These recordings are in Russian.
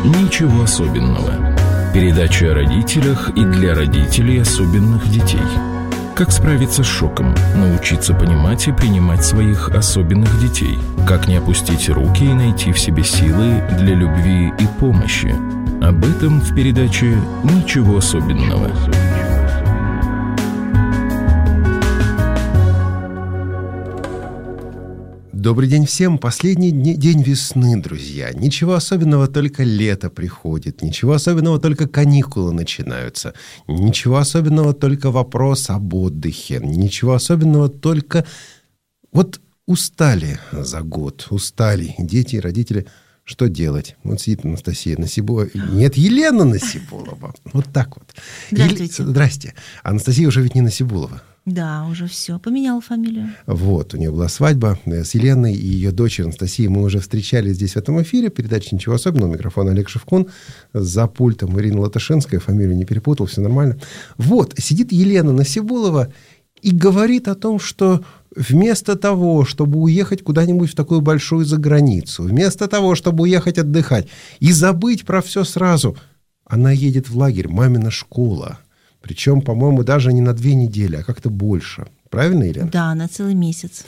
Ничего особенного. Передача о родителях и для родителей особенных детей. Как справиться с шоком, научиться понимать и принимать своих особенных детей. Как не опустить руки и найти в себе силы для любви и помощи. Об этом в передаче «Ничего особенного». Добрый день всем. Последний день весны, друзья. Ничего особенного, только лето приходит. Ничего особенного, только каникулы начинаются. Ничего особенного, только вопрос об отдыхе. Ничего особенного, только вот устали за год. Устали дети и родители. Что делать? Вот сидит Анастасия Насибулова. Нет, Елена Насибулова. Вот так вот. Здравствуйте. Здрасте. Анастасия уже ведь не Насибулова. Да, уже все. Поменяла фамилию. Вот, у нее была свадьба с Еленой и ее дочерью Анастасией. Мы уже встречались здесь в этом эфире. Передача «Ничего особенного». Микрофон Олег Шевкун. За пультом Ирина Латышинская. Фамилию не перепутал, все нормально. Вот, сидит Елена Насибулова и говорит о том, что вместо того, чтобы уехать куда-нибудь в такую большую заграницу, вместо того, чтобы уехать отдыхать и забыть про все сразу, она едет в лагерь «Мамина школа». Причем, по-моему, даже не на 2 недели, а как-то больше. Правильно, Елена? Да, на целый месяц.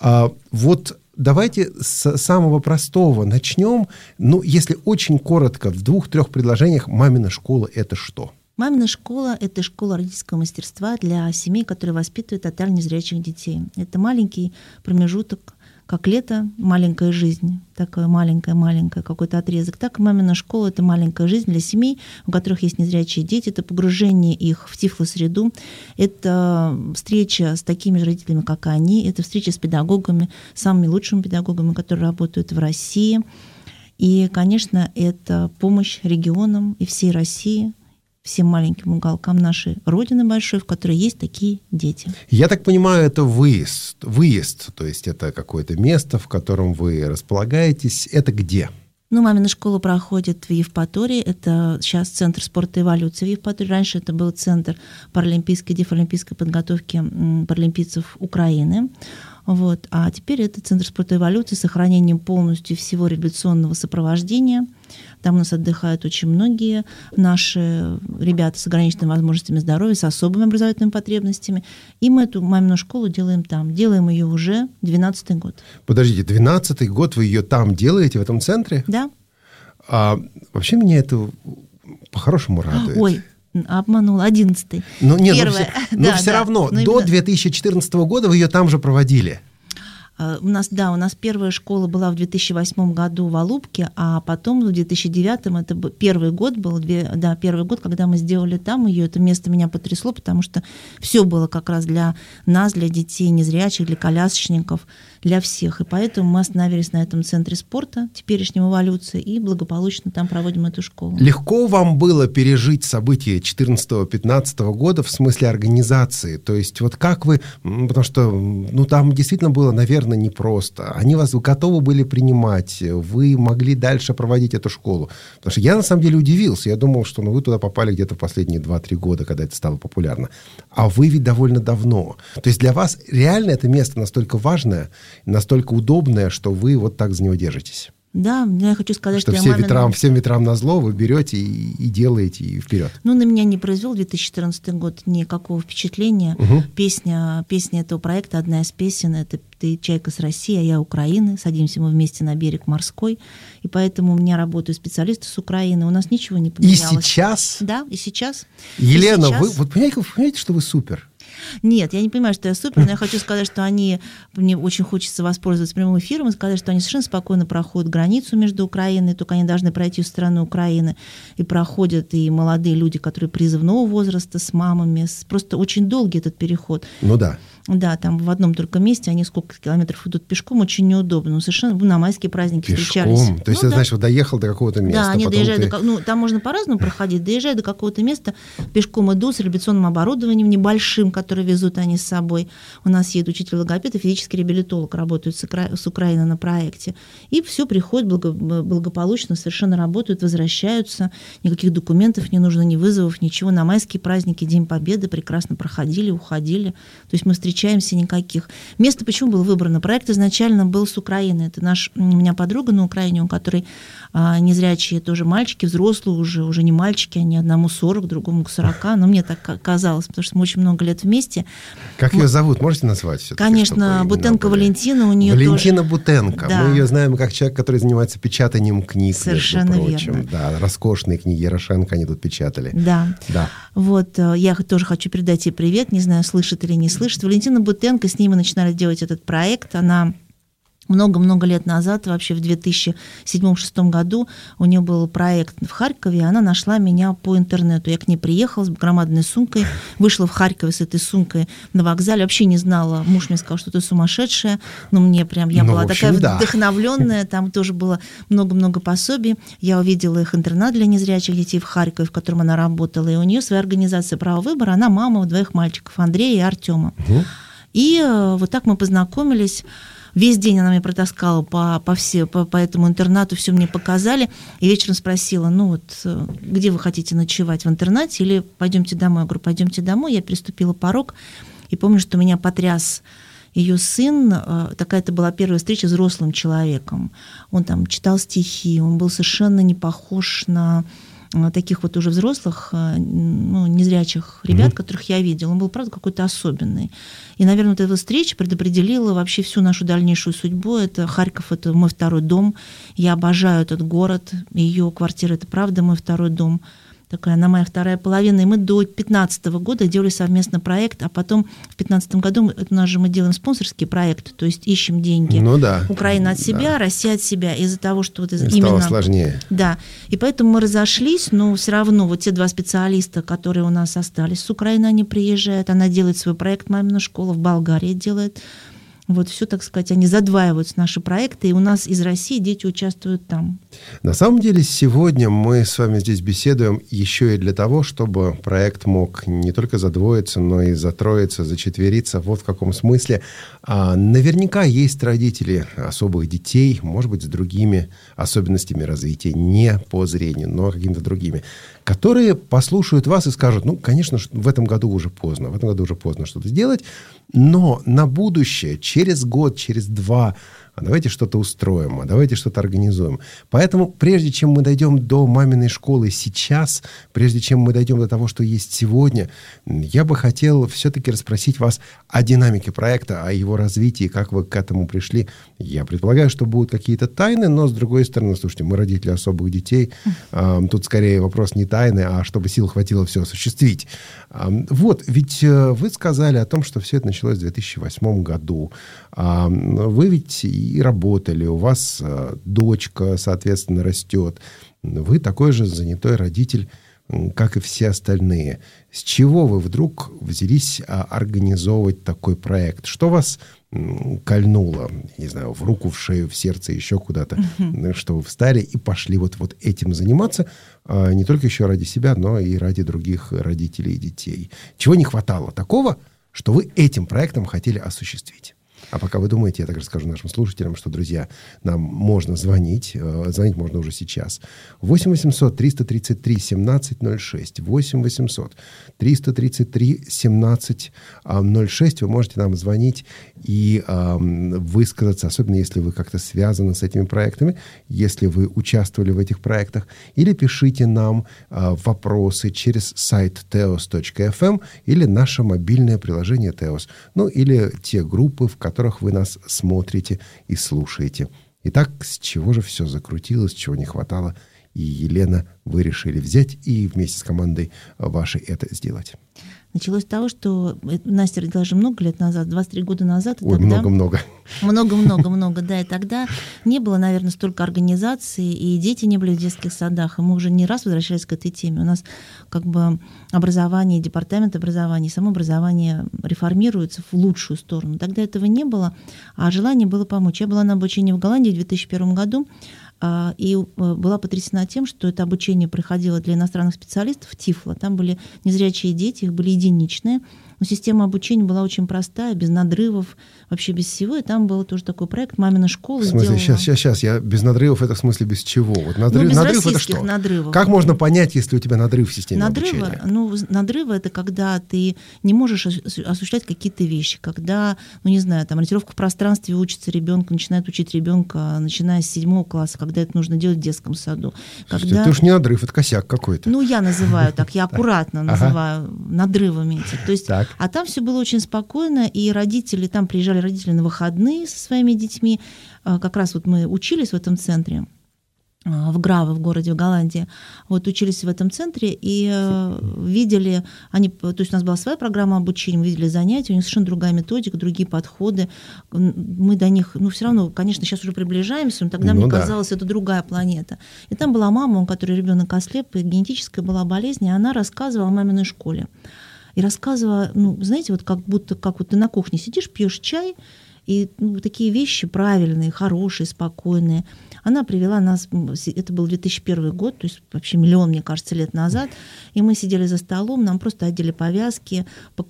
Вот давайте с самого простого начнем. Ну, если очень коротко, в 2-3 предложениях, «Мамина школа» — это что? «Мамина школа» — это школа родительского мастерства для семей, которые воспитывают тотально незрячих детей. Это маленький промежуток, как лето — маленькая жизнь, такая маленькая какой-то отрезок, так и «Мамина школа» — это маленькая жизнь для семей, у которых есть незрячие дети, это погружение их в тифлосреду, это встреча с такими же родителями, как и они, это встреча с педагогами, самыми лучшими педагогами, которые работают в России. И, конечно, это помощь регионам и всей России, всем маленьким уголкам нашей Родины большой, в которой есть такие дети. Я так понимаю, это выезд, то есть это какое-то место, в котором вы располагаетесь. Это где? «Мамина школа» проходит в Евпатории. Это сейчас Центр спорта и эволюции в Евпатории. Раньше это был Центр паралимпийской и дефалимпийской подготовки паралимпийцев Украины. Вот. А теперь это Центр спорта и эволюции с сохранением полностью всего реабилитационного сопровождения. Там у нас отдыхают очень многие наши ребята с ограниченными возможностями здоровья, с особыми образовательными потребностями. И мы эту «Мамину школу» делаем там. Делаем ее уже 12-й год. Подождите, 12-й год вы ее там делаете, в этом центре? Да. Вообще меня это по-хорошему радует. Ой, обманула, 11-й. Но нет, все равно, до 2014 года вы ее там же проводили. У нас первая школа была в 2008 году в Алупке, а потом в 2009 это первый год был, первый год, когда мы сделали там ее. Это место меня потрясло, потому что все было как раз для нас, для детей незрячих, для колясочников, для всех. И поэтому мы остановились на этом центре спорта, теперешнем «Эволюции», и благополучно там проводим эту школу. Легко вам было пережить события 2014-2015 года в смысле организации? То есть вот как вы, потому что там действительно было, наверное, непросто. Они вас готовы были принимать, вы могли дальше проводить эту школу. Потому что я на самом деле удивился. Я думал, что вы туда попали где-то в последние 2-3 года, когда это стало популярно. А вы ведь довольно давно. То есть для вас реально это место настолько важное, настолько удобное, что вы вот так за него держитесь. Да, я хочу сказать, что всем ветрам назло вы берете и делаете, и вперед. На меня не произвел 2014 год никакого впечатления. Угу. Песня этого проекта, одна из песен, это «Ты чайка с России, а я Украины». Садимся мы вместе на берег морской. И поэтому у меня работают специалисты с Украины. У нас ничего не поменялось. И сейчас? Да, и сейчас. Елена, вы понимаете, что вы супер? Нет, я не понимаю, что я супер, но я хочу сказать, что мне очень хочется воспользоваться прямым эфиром и сказать, что они совершенно спокойно проходят границу между Украиной, только они должны пройти в страну Украины, и проходят и молодые люди, которые призывного возраста, с мамами, просто очень долгий этот переход. Ну да. Да, там в одном только месте, они сколько километров идут пешком, очень неудобно. Совершенно на майские праздники встречались. То есть, значит, доехал до какого-то места. Да, они доезжают там можно по-разному проходить, доезжая до какого-то места, пешком идут с реабилитационным оборудованием небольшим, которое везут они с собой. У нас едет учитель логопед и физический реабилитолог, работают с Украины на проекте. И все приходит благополучно, совершенно работают, возвращаются. Никаких документов не нужно, ни вызовов, ничего. На майские праздники, День Победы прекрасно проходили, уходили. То есть мы встречались встречаемся никаких. Место почему было выбрано? Проект изначально был с Украины. Это у меня подруга на Украине, у которой незрячие тоже мальчики, взрослые уже не мальчики, они одному 40, другому 40, но мне так казалось, потому что мы очень много лет вместе. Как ее зовут? Можете назвать? Конечно, Бутенко Валентина. У нее Валентина тоже... Бутенко. Да. Мы ее знаем как человек, который занимается печатанием книг, Совершенно между прочим. верно. Да, роскошные книги Ярошенко они тут печатали. Да. Вот, я тоже хочу передать ей привет, не знаю, слышит или не слышит. Валентина Бутенко, с ней мы начинали делать этот проект, она... Много-много лет назад, вообще в 2007-2006 году, у нее был проект в Харькове, и она нашла меня по интернету. Я к ней приехала с громадной сумкой, вышла в Харькове с этой сумкой на вокзале, вообще не знала. Муж мне сказал, что ты сумасшедшая, но мне прям, я была такая вдохновленная, там тоже было много-много пособий. Я увидела их интернат для незрячих детей в Харькове, в котором она работала, и у нее своя организация «Право выбора», она мама двоих мальчиков, Андрея и Артема. И вот так мы познакомились. Весь день она меня протаскала по этому интернату, все мне показали. И вечером спросила, где вы хотите ночевать, в интернате или пойдемте домой? Я говорю, пойдемте домой. Я переступила порог и помню, что меня потряс ее сын. Такая-то была первая встреча с взрослым человеком. Он там читал стихи, он был совершенно не похож на таких вот уже взрослых, незрячих ребят, которых я видела. Он был, правда, какой-то особенный. И, наверное, вот эта встреча предопределила вообще всю нашу дальнейшую судьбу. Это Харьков, это мой второй дом. Я обожаю этот город. Ее квартира, это правда мой второй дом. Такая она моя вторая половина. И мы до 2015 года делали совместно проект, а потом в 2015 году у нас же мы делаем спонсорский проект, то есть ищем деньги. Украина от себя, Россия от себя. Из-за того, что вот именно... Стало сложнее. Да. И поэтому мы разошлись, но все равно вот те два специалиста, которые у нас остались, с Украины они приезжают, она делает свой проект «Мамина школа», в Болгарии делает. Вот все, так сказать, они задваиваются, наши проекты, и у нас из России дети участвуют там. На самом деле, сегодня мы с вами здесь беседуем еще и для того, чтобы проект мог не только задвоиться, но и затроиться, зачетвериться. Вот в каком смысле. Наверняка есть родители особых детей, может быть, с другими особенностями развития, не по зрению, но какими-то другими, которые послушают вас и скажут, конечно, в этом году уже поздно, что-то сделать, но на будущее, через год, через два, давайте что-то устроим, давайте что-то организуем. Поэтому, прежде чем мы дойдем до маминой школы сейчас, прежде чем мы дойдем до того, что есть сегодня, я бы хотел все-таки расспросить вас о динамике проекта, о его развитии, как вы к этому пришли. Я предполагаю, что будут какие-то тайны, но, с другой стороны, слушайте, мы родители особых детей, тут скорее вопрос не тайны, а чтобы сил хватило все осуществить. Вот, ведь вы сказали о том, что все это началось в 2008 году. Вы ведь и работали, у вас дочка, соответственно, растет. Вы такой же занятой родитель, как и все остальные. С чего вы вдруг взялись организовывать такой проект? Что вас кольнуло, не знаю, в руку, в шею, в сердце, еще куда-то, что вы встали и пошли вот этим заниматься, не только еще ради себя, но и ради других родителей и детей? Чего не хватало такого, что вы этим проектом хотели осуществить? А пока вы думаете, я так расскажу нашим слушателям, что, друзья, нам можно звонить. Звонить можно уже сейчас. 8-800-333-1706. 8-800-333-1706. Вы можете нам звонить и высказаться, особенно если вы как-то связаны с этими проектами, если вы участвовали в этих проектах. Или пишите нам вопросы через сайт teos.fm или наше мобильное приложение Teos. Или те группы, в которых вы нас смотрите и слушаете. Итак, с чего же все закрутилось, чего не хватало? И, Елена, вы решили взять и вместе с командой вашей это сделать. Началось с того, что Настя родилась же много лет назад, 23 года назад. Ой, много-много. Много-много-много, да. И тогда не было, наверное, столько организаций, и дети не были в детских садах. И мы уже не раз возвращались к этой теме. У нас как бы образование, департамент образования, само образование реформируется в лучшую сторону. Тогда этого не было, а желание было помочь. Я была на обучении в Голландии в 2001 году, и была потрясена тем, что это обучение проходило для иностранных специалистов в Тифло. Там были незрячие дети, их были единичные, Но система обучения была очень простая, без надрывов, вообще без всего. И там был тоже такой проект «Мамина школа». В смысле, сейчас, я без надрывов, это в смысле без чего? Вот надрыв это что? Надрывов. Как можно понять, если у тебя надрыв в системе обучения? Надрывы — это когда ты не можешь осуществлять какие-то вещи, когда, ориентировка в пространстве учится ребенок, начинает учить ребенка, начиная с 7 класса, когда это нужно делать в детском саду. Слушайте, это уж не надрыв, это косяк какой-то. Я называю так, я аккуратно называю надрывами эти. То есть, а там все было очень спокойно, и там приезжали родители на выходные со своими детьми. Как раз вот мы учились в этом центре, в Граве, в городе в Голландии. Учились в этом центре и видели, то есть у нас была своя программа обучения, мы видели занятия, у них совершенно другая методика, другие подходы. Мы до них, все равно, конечно, сейчас уже приближаемся, но тогда мне казалось, это другая планета. И там была мама, у которой ребенок ослеп, и генетическая была болезнь, и она рассказывала о маминой школе. И рассказывала, знаете, как будто ты на кухне сидишь, пьешь чай, и такие вещи правильные, хорошие, спокойные. Она привела нас, это был 2001 год, то есть вообще миллион, мне кажется, лет назад, и мы сидели за столом, нам просто одели повязки,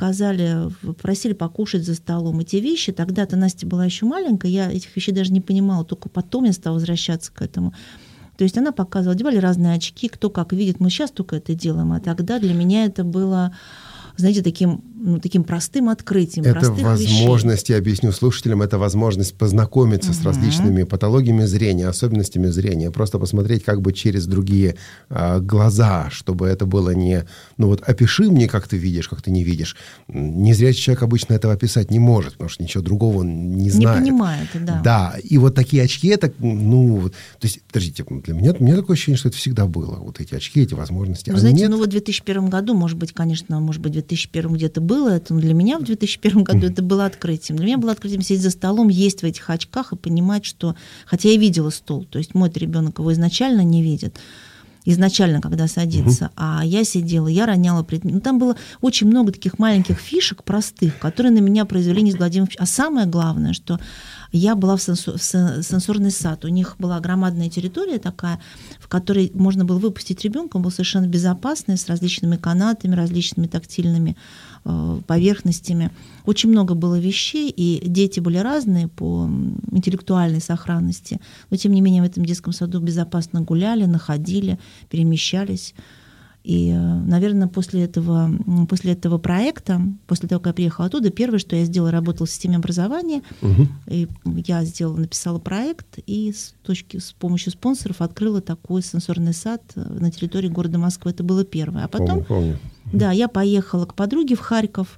просили покушать за столом. И те вещи, тогда-то Настя была еще маленькая, я этих вещей даже не понимала, только потом я стала возвращаться к этому. То есть она показывала, одевали разные очки, кто как видит, мы сейчас только это делаем, а тогда для меня это было, знаете, таким простым открытием, это простых возможность, вещей. Я объясню слушателям, это возможность познакомиться с различными патологиями зрения, особенностями зрения, просто посмотреть как бы через другие глаза, чтобы это было не, опиши мне, как ты видишь, как ты не видишь. Незрячий человек обычно этого описать не может, потому что ничего другого он не знает. Не понимает, да. Да, и такие очки, это, то есть, подождите, для меня такое ощущение, что это всегда было, эти очки, эти возможности. Вы знаете, в 2001 году, может быть, в 2001 где-то было это, но для меня в 2001 году это было открытием. Для меня было открытием сидеть за столом, есть в этих очках и понимать, что... Хотя я видела стол, то есть мой ребенок его изначально не видит, когда садится, а я сидела, я роняла предметы. Там было очень много таких маленьких фишек, простых, которые на меня произвели неизгладимый впечатление. А самое главное, что я была в сенсорный сад. У них была громадная территория такая, в которой можно было выпустить ребенка, он был совершенно безопасный, с различными канатами, различными тактильными поверхностями. Очень много было вещей, и дети были разные по интеллектуальной сохранности, но тем не менее в этом детском саду безопасно гуляли, находили, перемещались. И, наверное, после этого проекта, после того, как я приехала оттуда, первое, что я сделала, работала в системе образования. И я написала проект и с помощью спонсоров открыла такой сенсорный сад на территории города Москвы. Это было первое. А потом, помню. Да, я поехала к подруге в Харьков,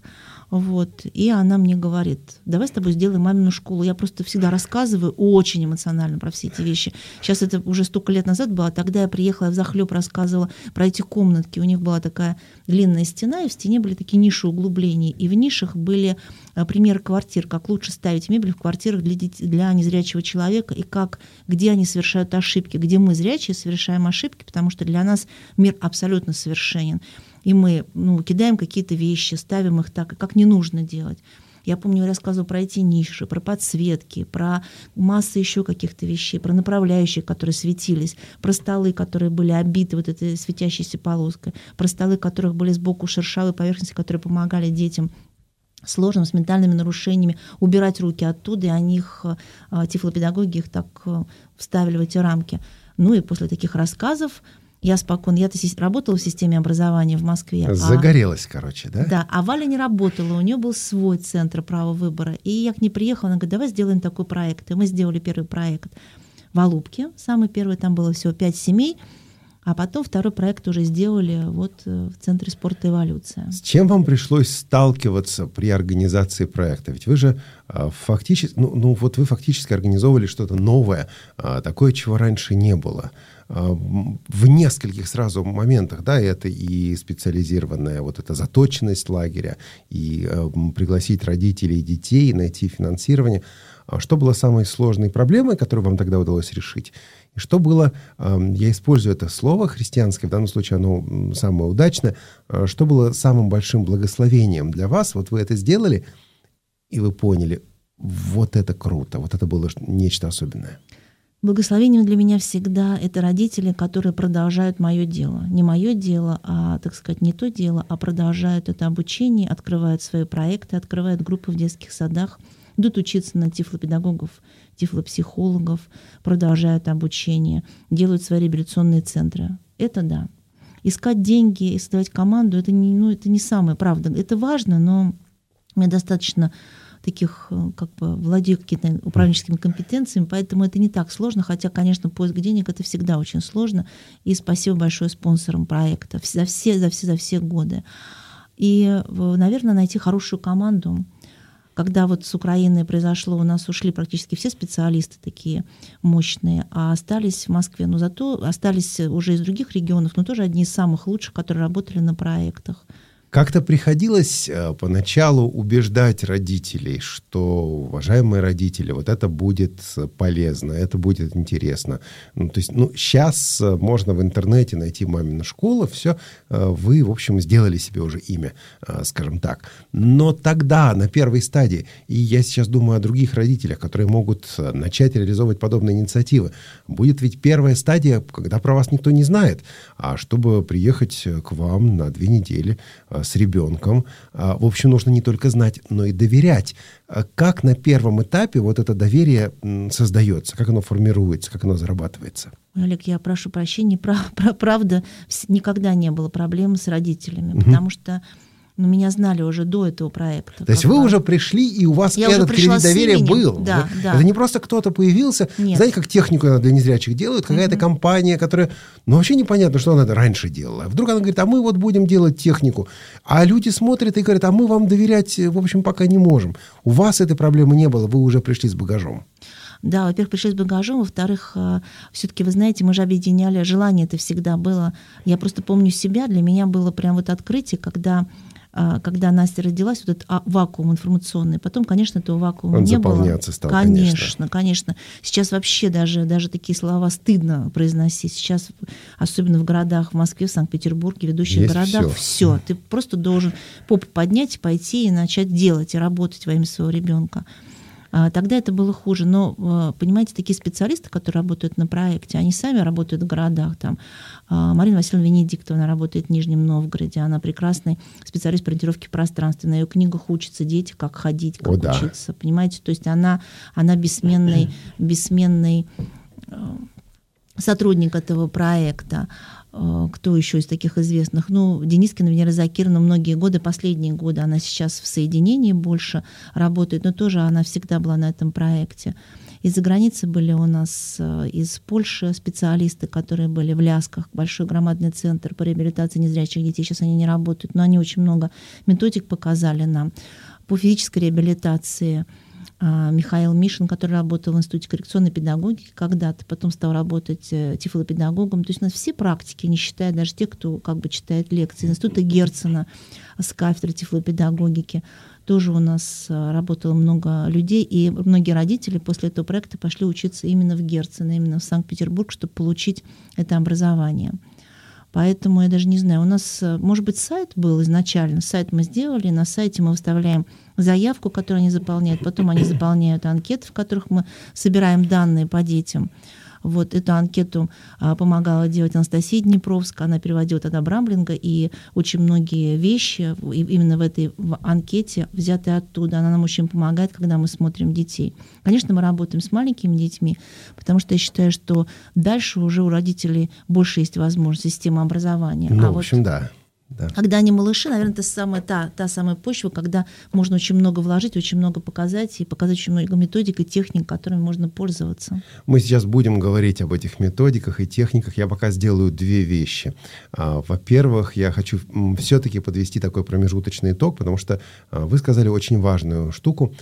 и она мне говорит: давай с тобой сделаем мамину школу. Я просто всегда рассказываю очень эмоционально про все эти вещи. Сейчас это уже столько лет назад было, тогда я приехала, я взахлеб рассказывала про эти комнатки. У них была такая длинная стена, и в стене были такие ниши углублений, и в нишах были примеры квартир, как лучше ставить мебель в квартирах для незрячего человека, и где они совершают ошибки, где мы, зрячие, совершаем ошибки, потому что для нас мир абсолютно совершенен. И мы кидаем какие-то вещи, ставим их так, как не нужно делать. Я помню, я рассказывала про эти ниши, про подсветки, про массу еще каких-то вещей, про направляющие, которые светились, про столы, которые были обиты этой светящейся полоской, про столы, у которых были сбоку шершавые поверхности, которые помогали детям сложным, с ментальными нарушениями убирать руки оттуда, и тифлопедагоги их так вставили в эти рамки. И после таких рассказов я работала в системе образования в Москве. Загорелась, да? Да, а Валя не работала, у нее был свой центр права выбора. И я к ней приехала, она говорит: давай сделаем такой проект. И мы сделали первый проект в Алупке. Самый первый, там было всего 5 семей. А потом второй проект уже сделали в Центре спорта «Эволюция». С чем вам пришлось сталкиваться при организации проекта? Ведь вы же фактически, вы фактически организовывали что-то новое, такое, чего раньше не было. В нескольких сразу моментах, да, это и специализированная эта заточенность лагеря, и пригласить родителей и детей, найти финансирование. Что было самой сложной проблемой, которую вам тогда удалось решить? И что было, я использую это слово христианское, в данном случае оно самое удачное, что было самым большим благословением для вас? Вы это сделали, и вы поняли, это круто, это было нечто особенное. Благословением для меня всегда это родители, которые продолжают мое дело. Не мое дело, а, так сказать, не то дело, а продолжают это обучение, открывают свои проекты, открывают группы в детских садах, идут учиться на тифлопедагогов, тифлопсихологов, продолжают обучение, делают свои реабилитационные центры. Это да. Искать деньги и создавать команду, это не самое, правда. Это важно, но мне достаточно таких, как бы, владею какими-то управленческими компетенциями, поэтому это не так сложно, хотя, конечно, поиск денег — это всегда очень сложно. И спасибо большое спонсорам проекта за все годы. И, наверное, найти хорошую команду. Когда вот с Украиной произошло, у нас ушли практически все специалисты такие мощные, а остались в Москве. Но зато остались уже из других регионов, но тоже одни из самых лучших, которые работали на проектах. Как-то приходилось поначалу убеждать родителей, что, уважаемые родители, вот это будет полезно, это будет интересно. То есть, сейчас можно в интернете найти «Мамина школа», все, вы, в общем, сделали себе уже имя, скажем так. Но тогда, на первой стадии, и я сейчас думаю о других родителях, которые могут начать реализовывать подобные инициативы, будет ведь первая стадия, когда про вас никто не знает, а чтобы приехать к вам на 2 недели с ребенком, в общем, нужно не только знать, но и доверять. Как на первом этапе вот это доверие создается, как оно формируется, как оно зарабатывается? Олег, я прошу прощения, правда, никогда не было проблем с родителями, потому что меня знали уже до этого проекта. То есть вы уже пришли, и у вас этот кредит доверия был. Да. Это не просто кто-то появился. Нет. Знаете, как технику для незрячих делают, какая-то компания, которая... вообще непонятно, что она это раньше делала. Вдруг она говорит, а мы вот будем делать технику. А люди смотрят и говорят, а мы вам доверять, в общем, пока не можем. У вас этой проблемы не было, вы уже пришли с багажом. Да, во-первых, пришли с багажом, во-вторых, все-таки, вы знаете, мы же объединяли, желание это всегда было. Я просто помню себя, для меня было прям вот открытие, когда Настя родилась, вот этот вакуум информационный. Потом, конечно, этого вакуума не было. Он заполняться стал, конечно. Сейчас вообще даже такие слова стыдно произносить. Сейчас, особенно в городах, в Москве, в Санкт-Петербурге, в ведущих городах, все. Ты просто должен попу поднять, пойти и начать делать, и работать во имя своего ребенка. Тогда это было хуже. Но, понимаете, такие специалисты, которые работают на проекте, они сами работают в городах. Там Марина Васильевна Венедиктовна работает в Нижнем Новгороде. Она прекрасный специалист по ориентировке в пространстве. На ее книгах учатся дети, как ходить, как учиться. Понимаете? То есть она бессменный сотрудник этого проекта. Кто еще из таких известных? Денискина Венера Закировна многие годы, последние годы, она сейчас в соединении больше работает, но тоже она всегда была на этом проекте. Из-за границы были у нас из Польши специалисты, которые были в Лясках, большой громадный центр по реабилитации незрячих детей. Сейчас они не работают, но они очень много методик показали нам по физической реабилитации. Михаил Мишин, который работал в Институте коррекционной педагогики когда-то, потом стал работать тифлопедагогом. То есть у нас все практики, не считая даже тех, кто как бы читает лекции. Института Герцена с кафедры тифлопедагогики. Тоже у нас работало много людей, и многие родители после этого проекта пошли учиться именно в Герцена, именно в Санкт-Петербург, чтобы получить это образование. Поэтому я даже не знаю, у нас, может быть, сайт был изначально, сайт мы сделали, на сайте мы выставляем заявку, которую они заполняют, потом они заполняют анкеты, в которых мы собираем данные по детям. Вот эту анкету помогала делать Анастасия Днепровская, она переводила тогда Брамблинга, и очень многие вещи именно в анкете взяты оттуда. Она нам очень помогает, когда мы смотрим детей. Конечно, мы работаем с маленькими детьми, потому что я считаю, что дальше уже у родителей больше есть возможность системы образования. В общем, да. Когда они малыши, наверное, это та самая почва, когда можно очень много вложить, очень много показать, и показать очень много методик и техник, которыми можно пользоваться. Мы сейчас будем говорить об этих методиках и техниках. Я пока сделаю 2 вещи. Во-первых, я хочу все-таки подвести такой промежуточный итог, потому что вы сказали очень важную штуку.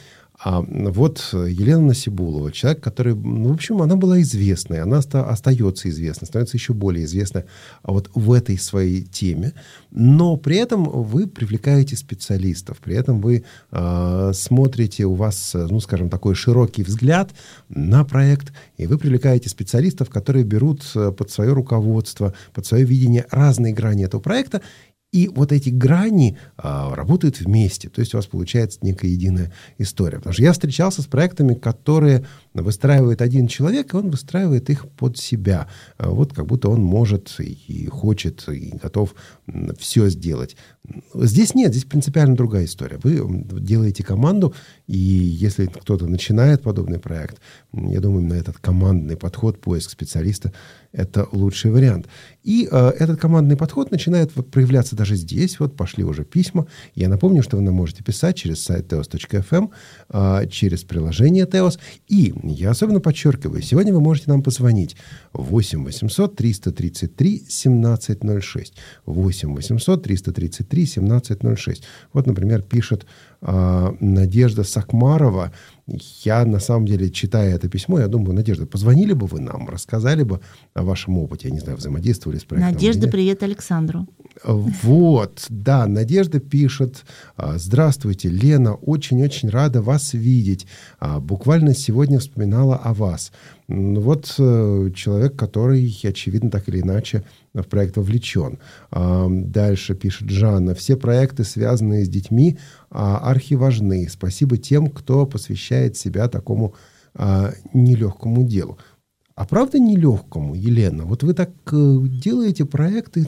Вот Елена Насибулова, человек, который, в общем, она была известной, она остается известной, становится еще более известной вот в этой своей теме, но при этом вы привлекаете специалистов, при этом вы смотрите, у вас, скажем, такой широкий взгляд на проект, и вы привлекаете специалистов, которые берут под свое руководство, под свое видение разные грани этого проекта, И вот эти грани работают вместе. То есть у вас получается некая единая история. Потому что я встречался с проектами, которые выстраивает один человек, и он выстраивает их под себя. Вот как будто он может и хочет, и готов все сделать. Здесь нет, здесь принципиально другая история. Вы делаете команду, и если кто-то начинает подобный проект, я думаю, именно этот командный подход, поиск специалиста, это лучший вариант. И этот командный подход начинает проявляться даже здесь. Вот пошли уже письма. Я напомню, что вы нам можете писать через сайт teos.fm, через приложение Teos. И я особенно подчеркиваю, сегодня вы можете нам позвонить 8 800 333 1706. 8 800 333 1706. Вот, например, пишет Надежда Сакмарова. Я, на самом деле, читая это письмо, я думаю, Надежда, позвонили бы вы нам, рассказали бы о вашем опыте, я не знаю, взаимодействовали с проектом. Надежда, привет Александру. Вот, да, Надежда пишет: здравствуйте, Лена, очень-очень рада вас видеть. Буквально сегодня вспоминала о вас. Вот человек, который, очевидно, так или иначе в проект вовлечен. Дальше пишет Жанна: все проекты, связанные с детьми, архиважны. Спасибо тем, кто посвящает себя такому нелегкому делу. А правда нелегкому, Елена? Вот вы так делаете проекты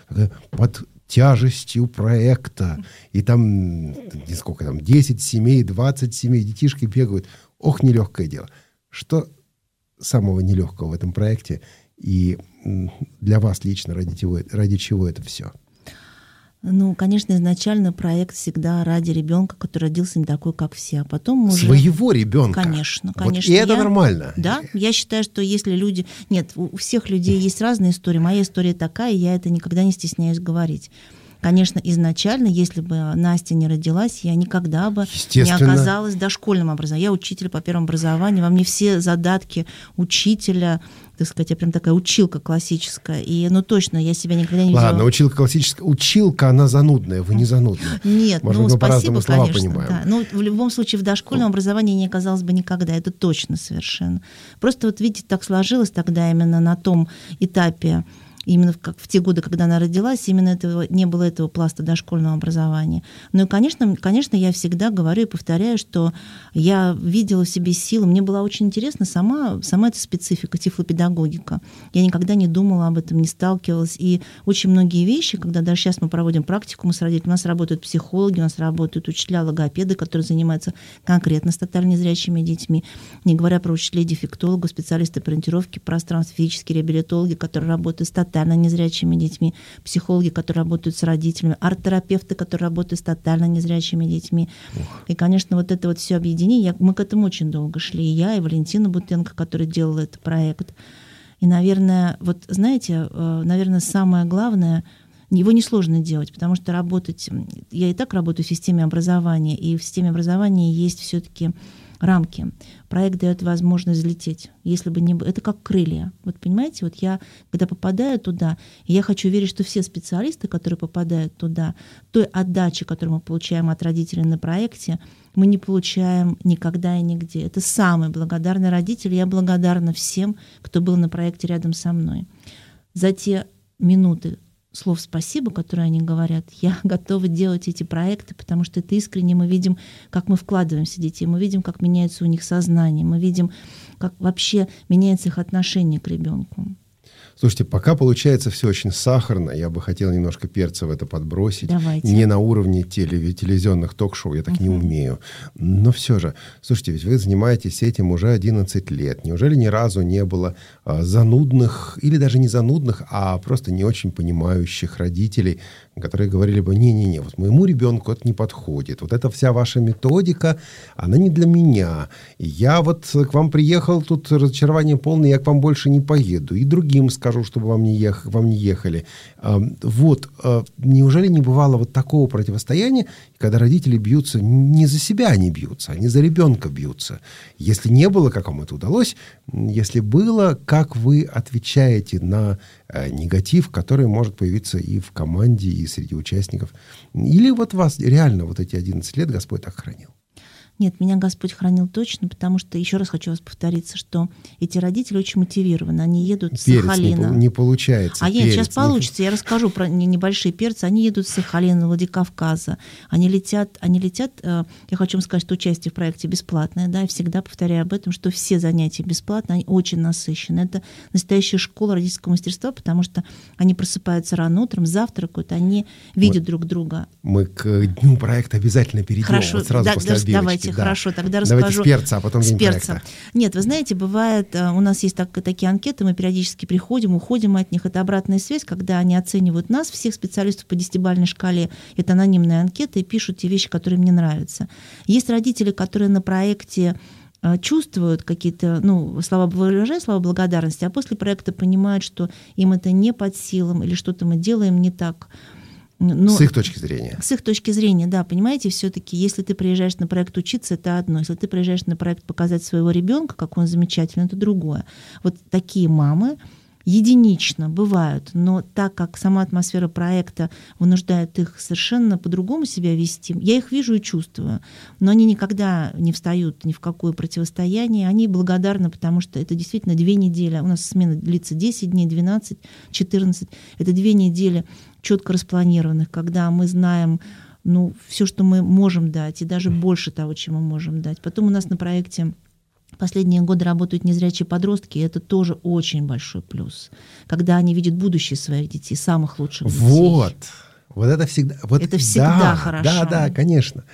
под тяжестью проекта. И там, сколько там, 10 семей, 20 семей, детишки бегают. Ох, нелегкое дело. Что самого нелегкого в этом проекте? И для вас лично ради чего это все? Ну, конечно, изначально проект всегда ради ребенка, который родился не такой, как все. А потом уже... Своего ребенка. Конечно. Вот, и это нормально. Да, я считаю, что если люди... Нет, у всех людей есть разные истории. Моя история такая, и я это никогда не стесняюсь говорить. Конечно, изначально, если бы Настя не родилась, я никогда бы не оказалась в дошкольном образовании. Я учитель по первому образованию, во мне все задатки учителя, так сказать, я прям такая училка классическая. И, ну, точно, я себя никогда не видела... Ладно, училка классическая. Училка, она занудная, вы не занудная. Нет, может, мы спасибо, слова конечно. Понимаем. Да. Ну, в любом случае, в дошкольном образовании не оказалось бы никогда, это точно совершенно. Просто вот, видите, так сложилось тогда именно на том этапе, именно в те годы, когда она родилась, именно не было этого пласта дошкольного образования. Ну и, конечно, я всегда говорю и повторяю, что я видела в себе силу. Мне была очень интересна сама эта специфика, тифлопедагогика. Я никогда не думала об этом, не сталкивалась. И очень многие вещи, когда даже сейчас мы проводим практику, мы с родителями, у нас работают психологи, у нас работают учителя, логопеды, которые занимаются конкретно с тотально незрячими детьми, не говоря про учителей-дефектологов, специалисты по ориентировке, пространств, физические реабилитологи, которые работают с тотально незрячими детьми, психологи, которые работают с родителями, арт-терапевты, которые работают с тотально незрячими детьми. И, конечно, вот это вот все объединение, мы к этому очень долго шли. И я, и Валентина Бутенко, которая делала этот проект. И, наверное, вот знаете, самое главное, его несложно делать, потому что работать... Я и так работаю в системе образования, и в системе образования есть все-таки рамки. Проект дает возможность взлететь. Если бы не было... Это как крылья. Вот понимаете, вот я, когда попадаю туда, я хочу верить, что все специалисты, которые попадают туда, той отдачи, которую мы получаем от родителей на проекте, мы не получаем никогда и нигде. Это самый благодарный родитель. Я благодарна всем, кто был на проекте рядом со мной. За те минуты слов спасибо, которые они говорят, я готова делать эти проекты, потому что это искренне. Мы видим, как мы вкладываемся в детей, мы видим, как меняется у них сознание, мы видим, как вообще меняется их отношение к ребенку. Слушайте, пока получается все очень сахарно, я бы хотел немножко перца в это подбросить. Давайте. Не на уровне телевизионных ток-шоу, я так не умею. Но все же, слушайте, ведь вы занимаетесь этим уже 11 лет. Неужели ни разу не было занудных, или даже не занудных, а просто не очень понимающих родителей, которые говорили бы: не-не-не, вот моему ребенку это не подходит. Вот эта вся ваша методика, она не для меня. И я вот к вам приехал, тут разочарование полное, я к вам больше не поеду. И другим скажу, чтобы вам не ехали. Неужели не бывало вот такого противостояния, когда родители бьются, не за себя они бьются, они за ребенка бьются? Если не было, как вам это удалось? Если было, как вы отвечаете на негатив, который может появиться и в команде, и среди участников? Или вот вас реально вот эти 11 лет Господь так хранил? Нет, меня Господь хранил точно, потому что, еще раз хочу вас повториться, что эти родители очень мотивированы. Они едут с Сахалина. Не получается. Сейчас получится. Я расскажу про небольшие перцы. Они едут с Сахалина, Владикавказа. Они летят. Я хочу вам сказать, что участие в проекте бесплатное. Да, и всегда повторяю об этом, что все занятия бесплатные, они очень насыщены. Это настоящая школа родительского мастерства, потому что они просыпаются рано утром, завтракают, они видят друг друга. Мы к дню проекта обязательно перейдем. Хорошо, вот сразу после отбивочки. Давайте, хорошо, тогда расскажу. Давайте с перца, а потом день проекта. Нет, вы знаете, бывает, у нас есть такие анкеты, мы периодически приходим, уходим от них. Это обратная связь, когда они оценивают нас, всех специалистов по 10-бальной шкале. Это анонимная анкета, и пишут те вещи, которые им не нравятся. Есть родители, которые на проекте чувствуют какие-то, слова благодарности, а после проекта понимают, что им это не под силам или что-то мы делаем не так. С их точки зрения. С их точки зрения, да, понимаете, все-таки, если ты приезжаешь на проект учиться, это одно. Если ты приезжаешь на проект показать своего ребенка, как он замечательный, это другое. Вот такие мамы единично бывают, но так как сама атмосфера проекта вынуждает их совершенно по-другому себя вести, я их вижу и чувствую, но они никогда не встают ни в какое противостояние, они благодарны, потому что это действительно 2 недели, у нас смена длится 10 дней, 12, 14, это 2 недели четко распланированных, когда мы знаем все, что мы можем дать, и даже больше того, чем мы можем дать. Потом у нас на проекте последние годы работают незрячие подростки, и это тоже очень большой плюс, когда они видят будущее своих детей, самых лучших детей. Вот это всегда... Это всегда хорошо. Да, конечно.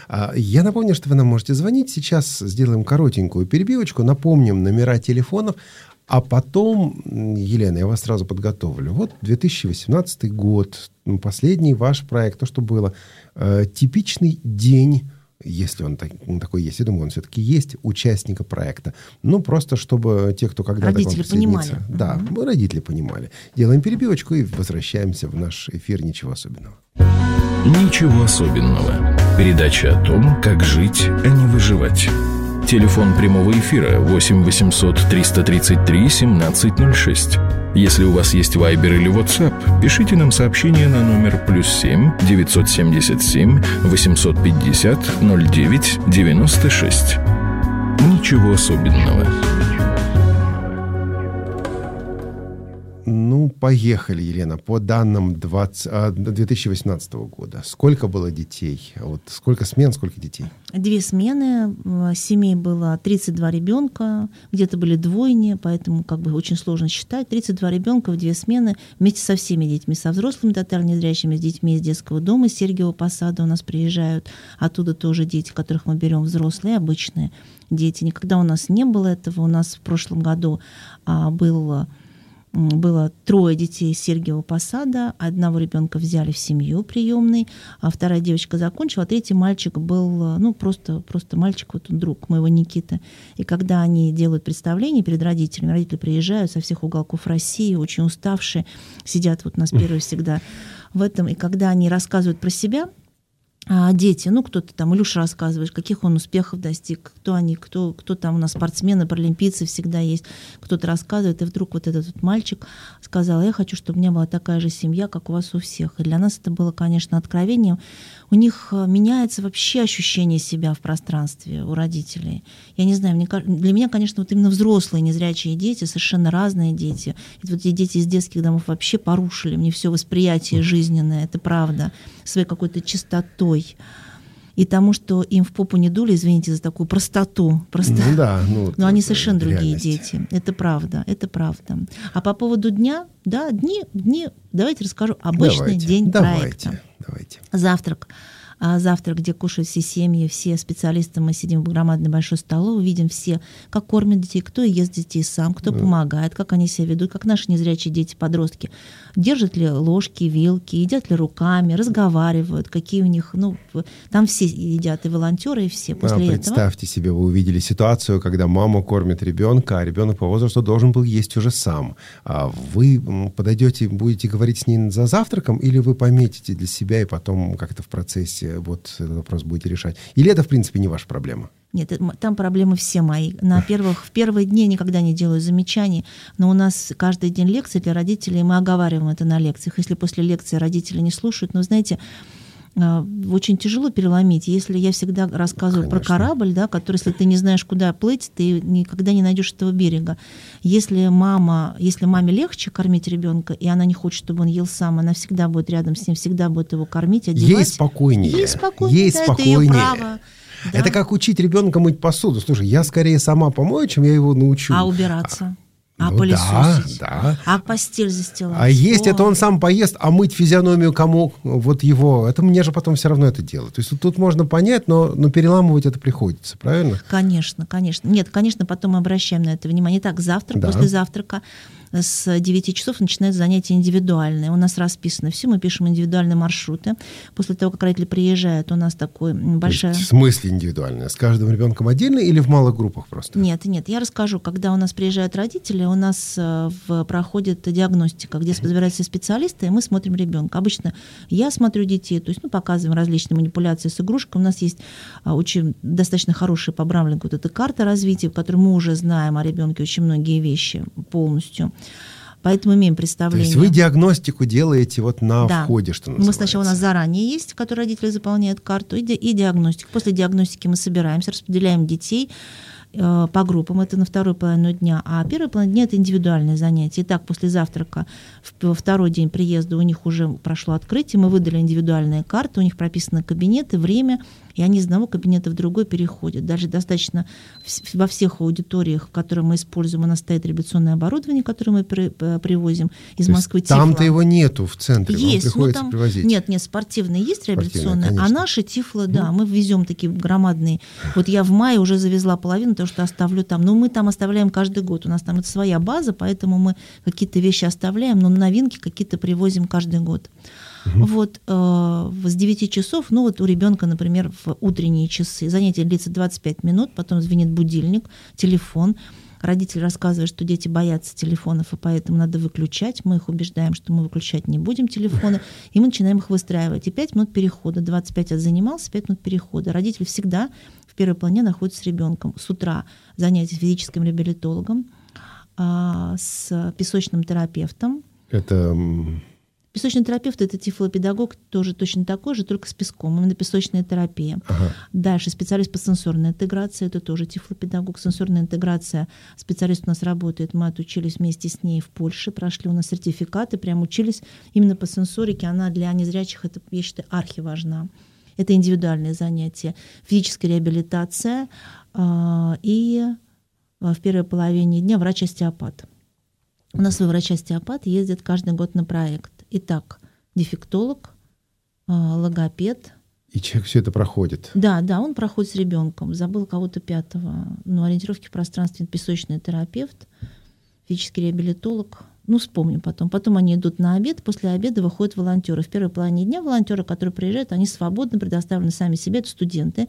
Я напомню, что вы нам можете звонить. Сейчас сделаем коротенькую перебивочку, напомним номера телефонов, а потом, Елена, я вас сразу подготовлю. Вот 2018 год, последний ваш проект, то, что было. Типичный день, если он такой есть, я думаю, он все-таки есть, участника проекта. Просто чтобы те, кто когда-то... Родители понимали. Да, мы родители понимали. Делаем перебивочку и возвращаемся в наш эфир. Ничего особенного. Ничего особенного. Передача о том, как жить, а не выживать. Телефон прямого эфира 8 800 333 1706. Если у вас есть Viber или WhatsApp, пишите нам сообщение на номер +7 977 850 09 96. Ничего особенного. Поехали, Елена. По данным 2018 года, сколько было детей? Сколько смен, сколько детей? 2 смены. Семей было 32 ребенка. Где-то были двойни, поэтому очень сложно считать. 32 ребенка в 2 смены вместе со всеми детьми, со взрослыми тотально незрячими, с детьми из детского дома, из Сергиева Посада у нас приезжают. Оттуда тоже дети, которых мы берем, взрослые, обычные дети. Никогда у нас не было этого. У нас в прошлом году было 3 детей из Сергиева Посада, 1 ребенка взяли в семью приемный, а 2 девочка закончила, а 3 мальчик был, просто мальчик, он друг моего Никиты. И когда они делают представление перед родителями, родители приезжают со всех уголков России, очень уставшие, сидят у нас первые всегда в этом, и когда они рассказывают про себя, дети, кто-то там, Илюша рассказывает, каких он успехов достиг, кто там у нас спортсмены, паралимпийцы всегда есть, кто-то рассказывает, и вдруг этот мальчик сказал: я хочу, чтобы у меня была такая же семья, как у вас у всех. И для нас это было, конечно, откровением. У них меняется вообще ощущение себя в пространстве у родителей. Я не знаю, для меня, конечно, именно взрослые незрячие дети, совершенно разные дети. Эти дети из детских домов вообще порушили мне все восприятие жизненное, это правда, своей какой-то чистотой. И тому, что им в попу не дули, извините за такую простоту. Но они совершенно другие дети. Это правда, это правда. А по поводу дня, дни, давайте расскажу. Обычный день проекта. Давайте. Завтрак, где кушают все семьи, все специалисты, мы сидим в громадной большой столовой, видим все, как кормят детей, кто ест детей сам, кто помогает, как они себя ведут, как наши незрячие дети, подростки, держат ли ложки, вилки, едят ли руками, разговаривают, какие у них, там все едят, и волонтеры, и все. После представьте себе, вы увидели ситуацию, когда мама кормит ребенка, а ребенок по возрасту должен был есть уже сам. Вы подойдете, будете говорить с ней за завтраком, или вы пометите для себя и потом как-то в процессе этот вопрос будете решать? Или это, в принципе, не ваша проблема? Нет, там проблемы все мои. В первые дни я никогда не делаю замечаний, но у нас каждый день лекции для родителей, мы оговариваем это на лекциях. Если после лекции родители не слушают, знаете, очень тяжело переломить. Если я всегда рассказываю про корабль, да, который, если ты не знаешь, куда плыть, ты никогда не найдешь этого берега. Если маме легче кормить ребенка, и она не хочет, чтобы он ел сам, она всегда будет рядом с ним, всегда будет его кормить, одевать. Ей спокойнее. Ей спокойнее, Это ее право. Да. Это как учить ребенка мыть посуду. Слушай, я скорее сама помою, чем я его научу. А убираться? Пылесосить? Да. А постель застилать? А есть это он сам поест, а мыть физиономию кому? Вот его. Это мне же потом все равно это делать. То есть тут можно понять, но переламывать это приходится, правильно? Конечно. Нет, конечно, потом мы обращаем на это внимание. Итак, после завтрака с 9 часов начинаются занятия индивидуальные. У нас расписано все, мы пишем индивидуальные маршруты. После того, как родители приезжают, у нас такой большая... В смысле индивидуальная? С каждым ребенком отдельно или в малых группах просто? Нет, я расскажу. Когда у нас приезжают родители, у нас проходит диагностика, где собираются специалисты, и мы смотрим ребенка. Обычно я смотрю детей, то есть показываем различные манипуляции с игрушкой. У нас есть очень достаточно хорошая поправленная вот эта карта развития, в которой мы уже знаем о ребенке очень многие вещи полностью. Поэтому имеем представление. То есть вы диагностику делаете на входе, что называется? Мы сначала у нас заранее есть, в которой родители заполняют карту, и диагностику. После диагностики мы собираемся, распределяем детей по группам, это на вторую половину дня, а первая половина дня — это индивидуальные занятия. Итак, после завтрака, во второй день приезда у них уже прошло открытие, мы выдали индивидуальные карты, у них прописаны кабинеты, время, и они из одного кабинета в другой переходят. Даже достаточно во всех аудиториях, которые мы используем, у нас стоит репетиционное оборудование, которое мы привозим из Москвы. Там-то его нету в центре, есть, вам приходится привозить. Нет, спортивные есть революционные, а наши Тифло, мы везем такие громадные. Вот я в мае уже завезла половину, того, что оставлю там. Но мы там оставляем каждый год. У нас там это своя база, поэтому мы какие-то вещи оставляем, но новинки какие-то привозим каждый год. С 9 часов, у ребенка, например, в утренние часы занятие длится 25 минут, потом звенит будильник, телефон. Родители рассказывают, что дети боятся телефонов, и поэтому надо выключать. Мы их убеждаем, что мы выключать не будем телефоны, и мы начинаем их выстраивать. И 5 минут перехода, 25 отзанимался, 5 минут перехода. Родитель всегда в первой половине находится с ребенком. С утра занятия с физическим реабилитологом, с песочным терапевтом. Песочный терапевт — это тифлопедагог, тоже точно такой же, только с песком, именно песочная терапия. Дальше специалист по сенсорной интеграции, это тоже тифлопедагог. Сенсорная интеграция, специалист у нас работает, мы отучились вместе с ней в Польше, прошли у нас сертификаты, прям учились именно по сенсорике, она для незрячих, это, я считаю, архиважна. Это индивидуальные занятия, физическая реабилитация и в первой половине дня врач-остеопат. У нас свой врач-остеопат ездит каждый год на проект. Итак, дефектолог, логопед. И человек все это проходит? Да, он проходит с ребенком. Забыл кого-то пятого. Ориентировки в пространстве, песочный терапевт, физический реабилитолог. Вспомню потом. Потом они идут на обед, после обеда выходят волонтеры. В первой половине дня волонтеры, которые приезжают, они свободно предоставлены сами себе, это студенты.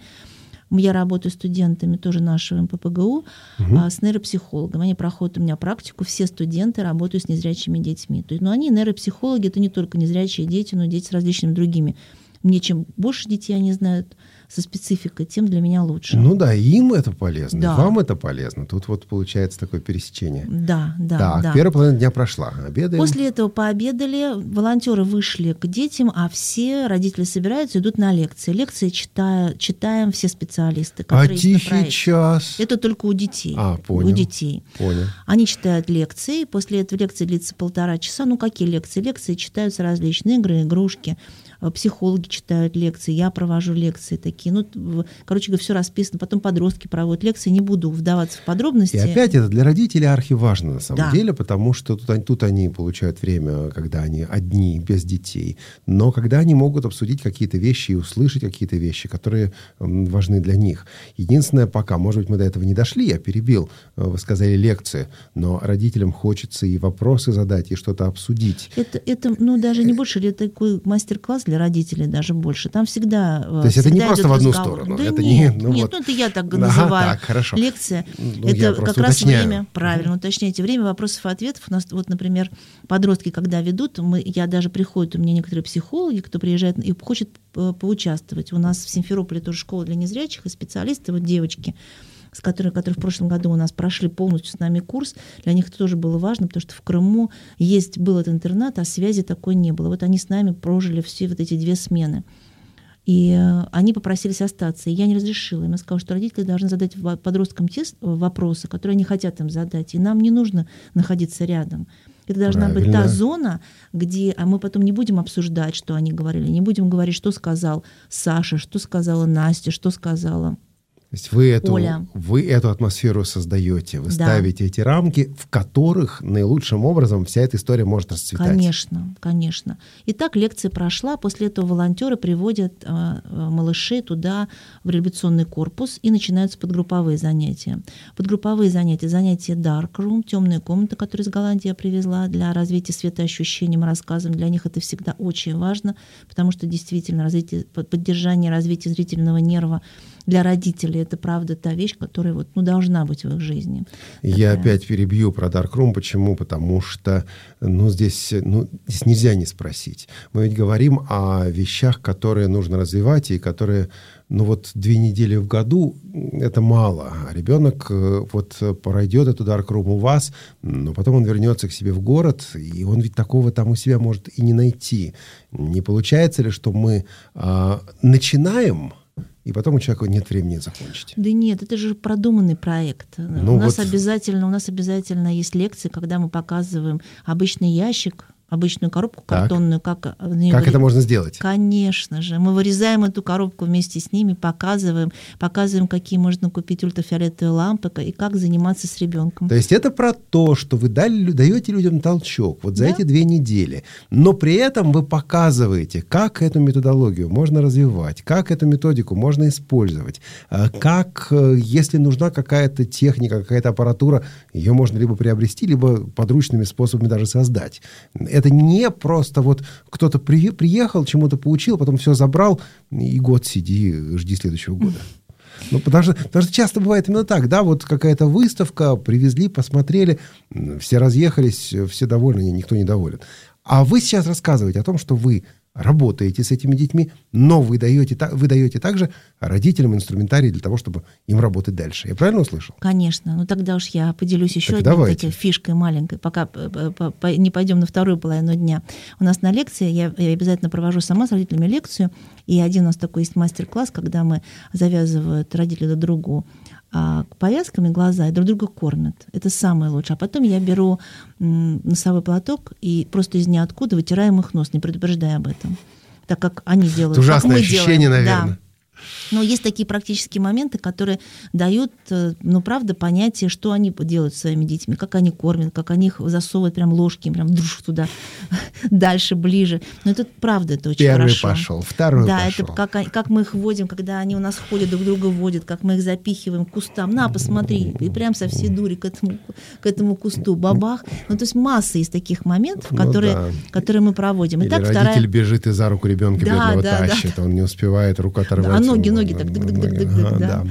Я работаю с студентами тоже нашего МППГУ, с нейропсихологом. Они проходят у меня практику, все студенты работают с незрячими детьми. То есть, они нейропсихологи, это не только незрячие дети, но и дети с различными другими. Мне чем больше детей они знают со спецификой, тем для меня лучше. Им это полезно, вам это полезно. Тут получается такое пересечение. Да. Первая половина дня прошла. Обедаем. После этого пообедали, волонтеры вышли к детям, а все родители собираются, идут на лекции. Лекции читаем все специалисты, которые есть на проекте. Час? Это только у детей. Понял. У детей. Понял. Они читают лекции, после этого лекции длится 1,5 часа. Какие лекции? Лекции читаются различные игры, игрушки. Психологи читают лекции, я провожу лекции такие. Короче говоря, все расписано. Потом подростки проводят лекции. Не буду вдаваться в подробности. И опять это для родителей архиважно на самом деле, потому что тут они получают время, когда они одни, без детей. Но когда они могут обсудить какие-то вещи и услышать какие-то вещи, которые важны для них. Единственное, пока, может быть, мы до этого не дошли, я перебил, вы сказали лекции, но родителям хочется и вопросы задать, и что-то обсудить. Это даже не больше, это такой мастер-класс для родителей даже больше. Там всегда. То есть это не просто в одну сторону. Да это нет, это я так называю. Хорошо. Лекция. Это как раз время. Правильно, уточняйте. Время вопросов и ответов. У нас, например, подростки, когда ведут, приходят у меня некоторые психологи, кто приезжает и хочет поучаствовать. У нас в Симферополе тоже школа для незрячих, и специалисты, девочки, с которые в прошлом году у нас прошли полностью с нами курс. Для них это тоже было важно, потому что в Крыму был этот интернат, а связи такой не было. Они с нами прожили все эти 2 смены. И они попросились остаться, и я не разрешила. Я сказала, что родители должны задать подросткам те вопросы, которые они хотят им задать, и нам не нужно находиться рядом. Это должна быть та зона, где мы потом не будем обсуждать, что они говорили, не будем говорить, что сказал Саша, что сказала Настя, что сказала То есть вы эту атмосферу создаете, вы ставите эти рамки, в которых наилучшим образом вся эта история может расцветать. Конечно, конечно. И так лекция прошла. После этого волонтеры приводят малышей туда, в реабилитационный корпус, и начинаются подгрупповые занятия. Подгрупповые занятия Dark Room, темная комната, которую из Голландии я привезла для развития светоощущением и рассказом. Для них это всегда очень важно, потому что действительно поддержание развития зрительного нерва для родителей — это правда та вещь, которая должна быть в их жизни. Я опять перебью про Dark Room. Почему? Потому что здесь нельзя не спросить. Мы ведь говорим о вещах, которые нужно развивать, и которые 2 недели в году — это мало. Ребенок пройдет эту Dark Room у вас, но потом он вернется к себе в город, и он ведь такого там у себя может и не найти. Не получается ли, что мы начинаем, и потом у человека нет времени закончить? Да нет, это же продуманный проект. У нас обязательно есть лекции, когда мы показываем обычный ящик, обычную коробку картонную. Как это можно сделать? Конечно же. Мы вырезаем эту коробку вместе с ними, показываем, какие можно купить ультрафиолетовые лампы и как заниматься с ребенком. То есть это про то, что вы даете людям толчок за эти 2 недели, но при этом вы показываете, как эту методологию можно развивать, как эту методику можно использовать, как, если нужна какая-то техника, какая-то аппаратура, ее можно либо приобрести, либо подручными способами даже создать. Это не просто кто-то приехал, чему-то поучил, потом все забрал, и год сиди, жди следующего года. Потому что часто бывает именно так, какая-то выставка, привезли, посмотрели, все разъехались, все довольны, никто не доволен. А вы сейчас рассказываете о том, что вы работаете с этими детьми, но вы даете также родителям инструментарий для того, чтобы им работать дальше. Я правильно услышал? Конечно. Тогда уж я поделюсь еще одной такой фишкой маленькой, пока не пойдем на вторую половину дня. У нас на лекции, я обязательно провожу сама с родителями лекцию, и один у нас такой есть мастер-класс, когда мы завязывают родители друг другу повязками глаза и друг друга кормят. Это самое лучшее. А потом я беру носовой платок и просто из ниоткуда вытираем их нос, не предупреждая об этом. Так как они делают. Это ужасное ощущение, наверное. Да. Но есть такие практические моменты, которые дают, правда, понятие, что они делают с своими детьми, как они кормят, как они их засовывают прям ложки, прям туда, дальше, ближе. Но это правда, это очень Первый хорошо. Пошел, второй пошел. Да, это как мы их вводим, когда они у нас ходят, друг друга вводят, как мы их запихиваем к кустам. На, посмотри, и прям со всей дури к этому кусту, бабах. То есть масса из таких моментов, которые мы проводим. Или родитель бежит и за руку ребенка бедного тащит, он не успевает, руку оторвать. Ноги так дык-дык-дык-дык, да.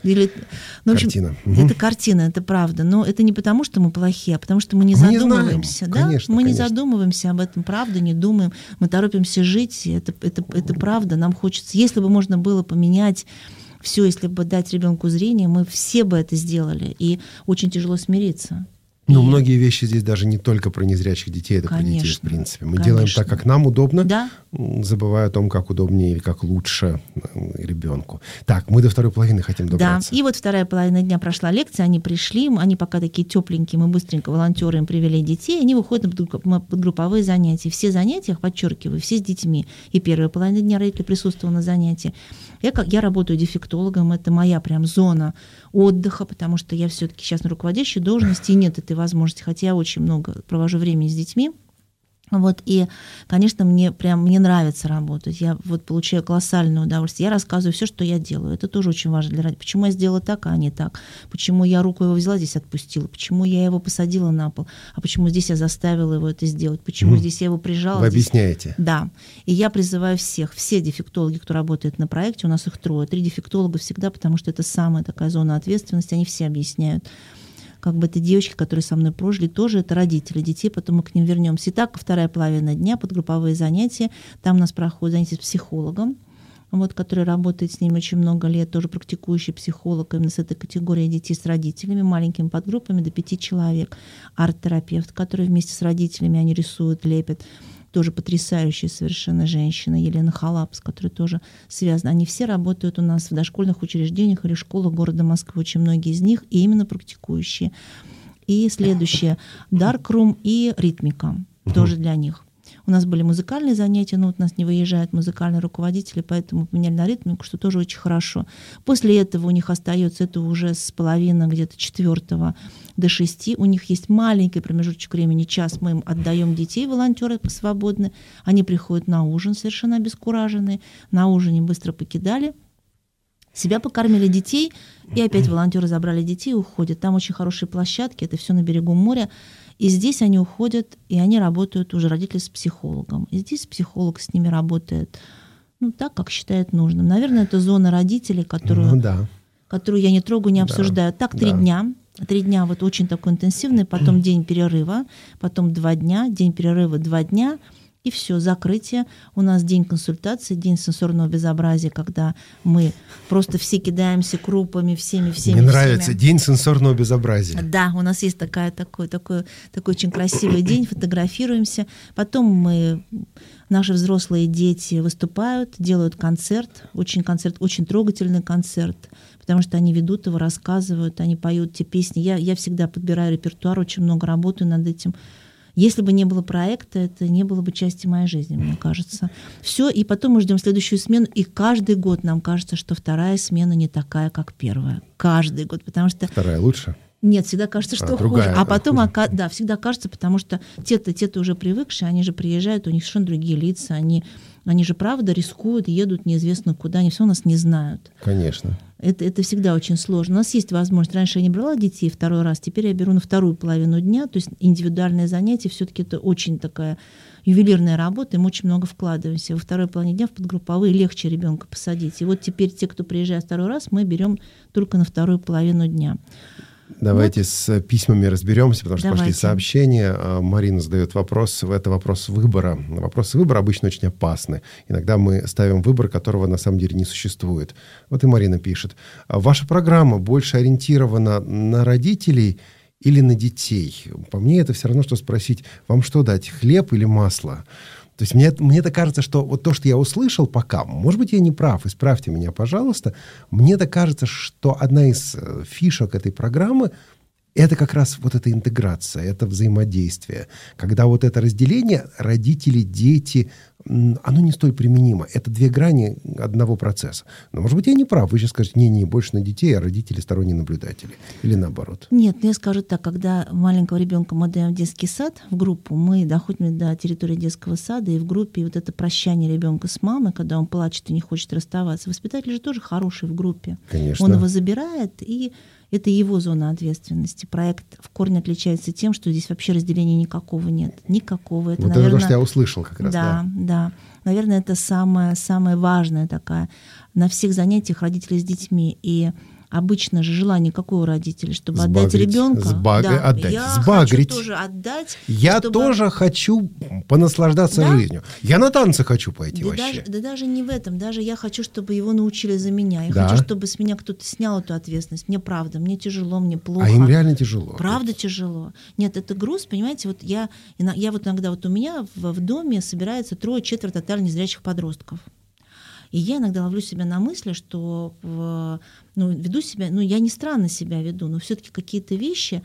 Картина. Это картина, это правда. Но это не потому, что мы плохие, а потому что мы не задумываемся. Не знаем. Конечно, мы не задумываемся об этом, правда, не думаем. Мы торопимся жить, это правда. Нам хочется, если бы можно было поменять все, если бы дать ребенку зрение, мы все бы это сделали. И очень тяжело смириться. Но многие вещи здесь даже не только про незрячих детей, это про детей, в принципе. Мы делаем так, как нам удобно, забывая о том, как удобнее или как лучше ребенку. Так, мы до второй половины хотим добраться. Да, и вторая половина дня прошла лекция, они пришли, они пока такие тепленькие, мы быстренько волонтеры им привели детей, они выходят на подгрупповые занятия. Все занятия, подчеркиваю, все с детьми. И первая половина дня родители присутствовали на занятии. Я работаю дефектологом, это моя прям зона отдыха, потому что я все-таки сейчас на руководящей должности, и нет этой возможности, хотя я очень много провожу времени с детьми. И, конечно, мне нравится работать. Я получаю колоссальное удовольствие. Я рассказываю все, что я делаю. Это тоже очень важно для родителей. Почему я сделала так, а не так? Почему я руку его взяла, здесь отпустила? Почему я его посадила на пол? А почему здесь я заставила его это сделать? Почему здесь я его прижала? Вы объясняете? Да. И я призываю все дефектологи, кто работает на проекте, у нас их 3 дефектолога всегда, потому что это самая такая зона ответственности, они все объясняют. Это девочки, которые со мной прожили, тоже это родители детей, потом мы к ним вернемся. Итак, вторая половина дня, подгрупповые занятия. Там у нас проходят занятия с психологом, который работает с ними очень много лет, тоже практикующий психолог, именно с этой категорией детей с родителями, маленькими подгруппами до 5 человек. Арт-терапевт, который вместе с родителями, они рисуют, лепят. тоже потрясающая совершенно женщина, Елена Халап, с которой тоже связана. Они все работают у нас в дошкольных учреждениях или школах города Москвы, очень многие из них, и именно практикующие. И следующее — Darkroom и ритмика, тоже для них. У нас были музыкальные занятия, но вот у нас не выезжают музыкальные руководители, поэтому поменяли на ритмику, что тоже очень хорошо. После этого у них остается, это уже с половины где-то 4 до 6, у них есть маленький промежуточек времени, час, мы им отдаем детей, волонтеры свободны, они приходят на ужин совершенно обескураженные, на ужине быстро покидали, себя покормили детей, и опять волонтеры забрали детей и уходят. Там очень хорошие площадки, это все на берегу моря. И здесь они уходят, и они работают уже, родители, с психологом. И здесь психолог с ними работает, так, как считает нужным. Наверное, это зона родителей, которую я не трогаю, не обсуждаю. Так, 3 дня. 3 дня вот очень такой интенсивный, потом день перерыва, потом 2 дня, день перерыва, 2 дня, и все, закрытие. У нас день консультации, день сенсорного безобразия, когда мы просто все кидаемся крупами, всеми. Мне нравится день сенсорного безобразия. Да, у нас есть такой очень красивый день, фотографируемся. Потом наши взрослые дети выступают, делают концерт, очень трогательный концерт, потому что они ведут его, рассказывают, они поют те песни. Я всегда подбираю репертуар, очень много работаю над этим. Если бы не было проекта, это не было бы части моей жизни, мне кажется. Все, и потом мы ждем следующую смену, и каждый год нам кажется, что 2-я смена не такая, как 1-я. Каждый год, потому что... 2-я лучше? Нет, всегда кажется, что хуже. А потом, всегда кажется, потому что те-то уже привыкшие, они же приезжают, у них совершенно другие лица, они же правда рискуют, едут неизвестно куда, они все у нас не знают. Конечно. Это всегда очень сложно. У нас есть возможность. Раньше я не брала детей 2-й раз, теперь я беру на 2-ю половину дня, то есть индивидуальное занятие, все-таки это очень такая ювелирная работа, и мы очень много вкладываемся. Во 2-й половине дня в подгрупповые легче ребенка посадить. И вот теперь те, кто приезжает 2-й раз, мы берем только на 2-ю половину дня. Давайте с письмами разберемся, потому что пошли сообщения. Марина задает вопрос. Это вопрос выбора. Вопросы выбора обычно очень опасны. Иногда мы ставим выбор, которого на самом деле не существует. Вот и Марина пишет. Ваша программа больше ориентирована на родителей или на детей? По мне это все равно, что спросить, вам что дать, хлеб или масло? То есть мне-то кажется, что вот то, что я услышал пока, может быть, я не прав, исправьте меня, пожалуйста, мне-то кажется, что одна из фишек этой программы — это как раз вот эта интеграция, это взаимодействие. Когда вот это разделение родители, дети, оно не столь применимо. Это 2 грани одного процесса. Но, может быть, я не прав. Вы сейчас скажете, не, больше на детей, а родители сторонние наблюдатели. Или наоборот. Нет, я скажу так, когда маленького ребенка мы даем в детский сад, в группу, мы доходим до территории детского сада, и в группе вот это прощание ребенка с мамой, когда он плачет и не хочет расставаться. Воспитатель же тоже хороший в группе. Конечно. Он его забирает, и это его зона ответственности. Проект в корне отличается тем, что здесь вообще разделения никакого нет. Никакого. Это, вот наверное, это то, что я услышал как раз. Да. Наверное, это самая важная такая. На всех занятиях родители с детьми. И обычно же желание какое у родителей? Чтобы отдать ребенка. Я хочу тоже отдать. Я тоже хочу понаслаждаться жизнью. Я на танцы хочу пойти вообще. Даже не в этом. Даже я хочу, чтобы его научили за меня. Я хочу, чтобы с меня кто-то снял эту ответственность. Мне правда, мне тяжело, мне плохо. А им реально тяжело. Правда тяжело. Нет, это груз, понимаете. Вот я вот иногда вот у меня в доме собирается 3-4 тотально незрячих подростков. И я иногда ловлю себя на мысли, что веду себя, я не странно себя веду, но все-таки какие-то вещи,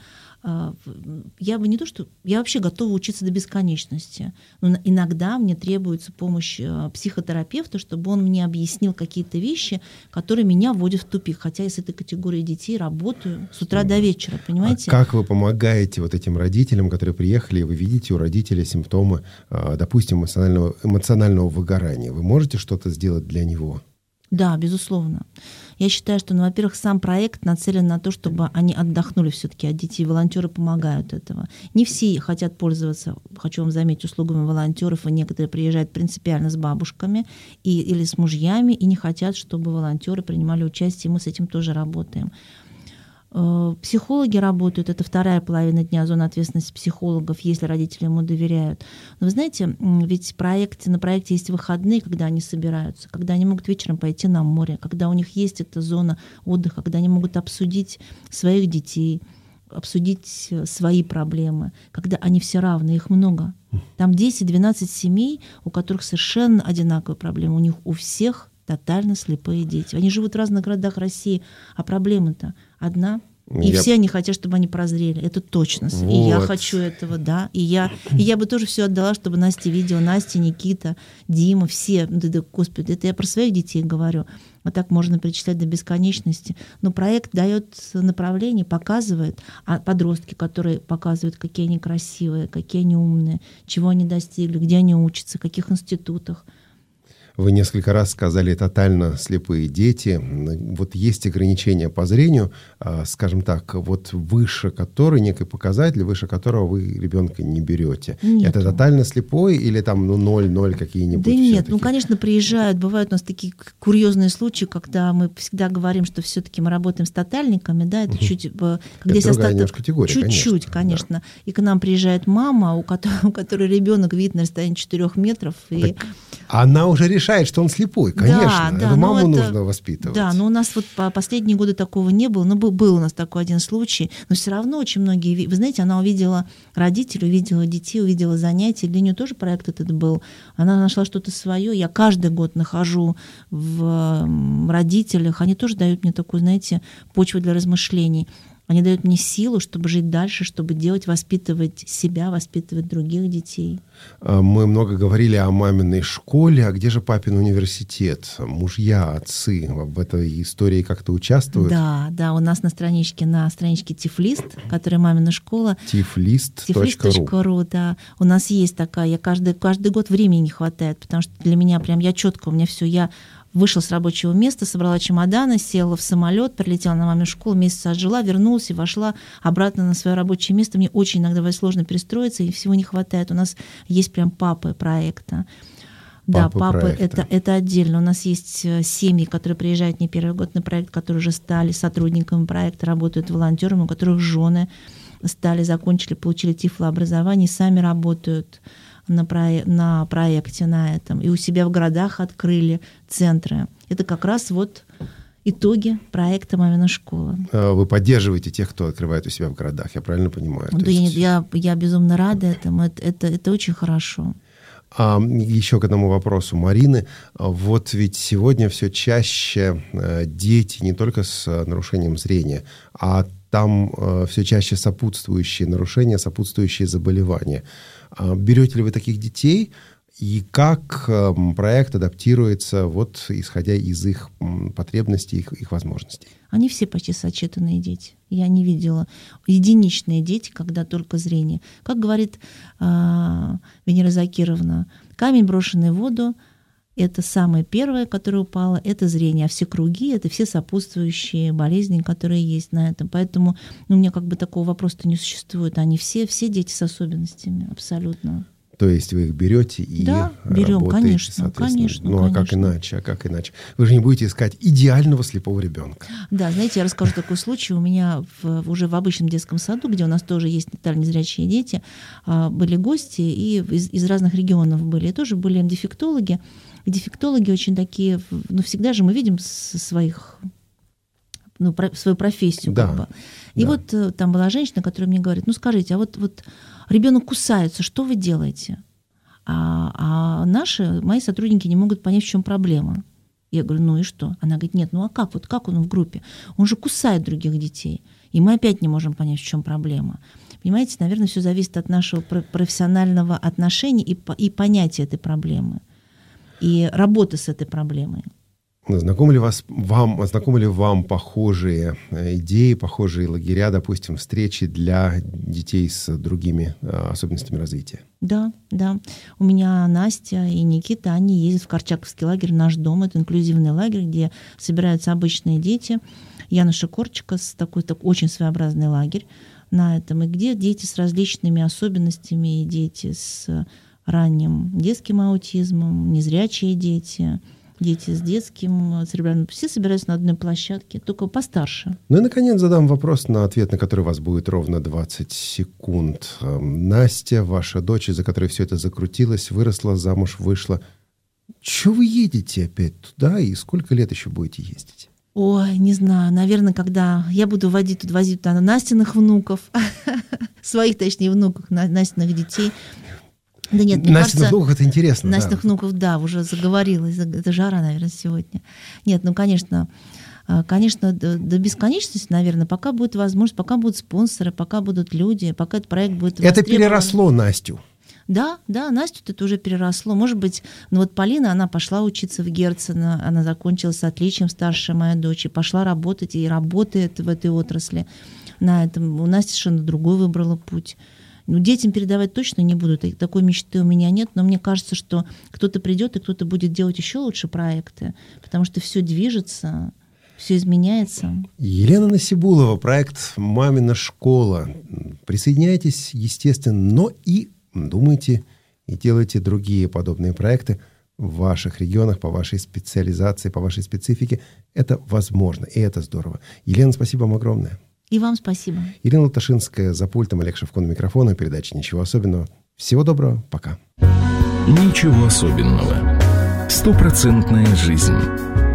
я вообще готова учиться до бесконечности. Но иногда мне требуется помощь психотерапевта, чтобы он мне объяснил какие-то вещи, которые меня вводят в тупик. Хотя я с этой категорией детей работаю с утра до вечера, понимаете? А как вы помогаете вот этим родителям, которые приехали, и вы видите у родителей симптомы, допустим, эмоционального выгорания? Вы можете что-то сделать для него? Да, безусловно. Я считаю, что, во-первых, сам проект нацелен на то, чтобы они отдохнули все-таки от детей. Волонтеры помогают этого. Не все хотят пользоваться, хочу вам заметить, услугами волонтеров, и некоторые приезжают принципиально с бабушками или с мужьями и не хотят, чтобы волонтеры принимали участие, и мы с этим тоже работаем. Психологи работают, это 2-я половина дня, зона ответственности психологов, если родители ему доверяют. Но вы знаете, ведь на проекте есть выходные, когда они собираются, когда они могут вечером пойти на море, когда у них есть эта зона отдыха, когда они могут обсудить своих детей, обсудить свои проблемы, когда они все равны, их много. Там 10-12 семей, у которых совершенно одинаковые проблемы. У них у всех тотально слепые дети. Они живут в разных городах России, а проблема-то одна. И все они хотят, чтобы они прозрели. Это точно. Вот. И я хочу этого, да. И я бы тоже все отдала, чтобы Настя видела. Настя, Никита, Дима, все. Господи, это я про своих детей говорю. А так можно перечислять до бесконечности. Но проект дает направление, показывает. А подростки, которые показывают, какие они красивые, какие они умные, чего они достигли, где они учатся, в каких институтах. Вы несколько раз сказали «тотально слепые дети». Вот есть ограничения по зрению, скажем так, вот выше которой, некий показатель, выше которого вы ребенка не берете. Нету. Это тотально слепой или там 0,0 какие-нибудь? Да нет, конечно, приезжают, бывают у нас такие курьезные случаи, когда мы всегда говорим, что все-таки мы работаем с тотальниками, да, это чуть... Когда это другая немножко категория, чуть-чуть, конечно. Да. И к нам приезжает мама, у которой ребенок видит на расстоянии 4 метров. И... Она уже решает, что он слепой, конечно. Да, маму нужно воспитывать. Да, но у нас вот по последние годы такого не было. Но был у нас такой один случай. Но все равно очень многие... Вы знаете, она увидела родителей, увидела детей, увидела занятия. Для нее тоже проект этот был. Она нашла что-то свое. Я каждый год нахожу в родителях. Они тоже дают мне такую, знаете, почву для размышлений. Они дают мне силу, чтобы жить дальше, чтобы делать, воспитывать себя, воспитывать других детей. Мы много говорили о маминой школе, а где же папин университет? Мужья, отцы в этой истории как-то участвуют? Да, у нас на страничке Тифлист, которая мамина школа. Tiflist.ru, да. У нас есть такая, каждый год времени не хватает, потому что для меня прям я четко, у меня все, я вышла с рабочего места, собрала чемоданы, села в самолет, прилетела на мамину школу, месяц отжила, вернулась и вошла обратно на свое рабочее место. Мне очень иногда сложно перестроиться, и всего не хватает. У нас есть прям папы проекта. Папы это отдельно. У нас есть семьи, которые приезжают не первый год на проект, которые уже стали сотрудниками проекта, работают волонтерами, у которых жены закончили, получили тифлообразование и сами работают на проекте на этом. И у себя в городах открыли центры. Это как раз вот итоги проекта «Мамина школа». Вы поддерживаете тех, кто открывает у себя в городах, я правильно понимаю? Да, я безумно рада этому. Это очень хорошо. Еще к одному вопросу Марины. Вот ведь сегодня все чаще дети не только с нарушением зрения, а там все чаще сопутствующие нарушения, сопутствующие заболевания. Берете ли вы таких детей? И как проект адаптируется, вот, исходя из их потребностей, их возможностей? Они все почти сочетанные дети. Я не видела единичные дети, когда только зрение. Как говорит Венера Закировна, камень, брошенный в воду, это самое первое, которое упало, это зрение. А все круги — это все сопутствующие болезни, которые есть на этом. Поэтому у меня как бы такого вопроса не существует. Они все дети с особенностями, абсолютно. То есть вы их берете и берем, работаете, соответственно. Как иначе? Вы же не будете искать идеального слепого ребенка. Да, знаете, я расскажу такой случай. У меня уже в обычном детском саду, где у нас тоже есть тотально незрячие дети, были гости и из разных регионов были. И тоже были дефектологи. И дефектологи очень такие, всегда же мы видим свою профессию. Да, как бы. И вот там была женщина, которая мне говорит, скажите, а вот ребенок кусается, что вы делаете? А мои сотрудники не могут понять, в чем проблема. Я говорю, и что? Она говорит, нет, а как он в группе? Он же кусает других детей. И мы опять не можем понять, в чем проблема. Понимаете, наверное, все зависит от нашего профессионального отношения и понятия этой проблемы. И работы с этой проблемой. Знакомы ли вам похожие идеи, похожие лагеря, допустим, встречи для детей с другими особенностями развития? Да. У меня Настя и Никита, они ездят в Корчаковский лагерь «Наш дом». Это инклюзивный лагерь, где собираются обычные дети. Яна Шикорчика, такой очень своеобразный лагерь на этом. И где дети с различными особенностями, и дети с ранним детским аутизмом, незрячие дети с детским церебральным. Все собираются на одной площадке, только постарше. И, наконец, задам вопрос, на ответ на который у вас будет ровно 20 секунд. Настя, ваша дочь, из-за которой все это закрутилось, выросла, замуж вышла. Чего вы едете опять туда и сколько лет еще будете ездить? Ой, не знаю, наверное, когда я буду возить туда Настиных внуков, своих, точнее, внуков, Настиных детей. Да нет, мне Настиных кажется, внуков, это интересно. Настиных внуков, да, уже заговорилась. Это жара, наверное, сегодня. Нет, ну, конечно, до бесконечности, наверное, пока будет возможность, пока будут спонсоры, пока будут люди, пока этот проект будет востребован. Это переросло Настю. Да, Настю это уже переросло. Может быть, вот Полина, она пошла учиться в Герцена, она закончила с отличием, старшая моя дочь, и пошла работать, и работает в этой отрасли. На этом у Насти совершенно другой выбрала путь. Ну, детям передавать точно не буду, такой мечты у меня нет, но мне кажется, что кто-то придет и кто-то будет делать еще лучше проекты, потому что все движется, все изменяется. Елена Насибулова, проект «Мамина школа». Присоединяйтесь, естественно, но и думайте и делайте другие подобные проекты в ваших регионах, по вашей специализации, по вашей специфике. Это возможно, и это здорово. Елена, спасибо вам огромное. И вам спасибо. Елена Латашинская, за пультом, Олег Шевкун у микрофона. Передача «Ничего особенного». Всего доброго. Пока. Ничего особенного. 100% жизнь.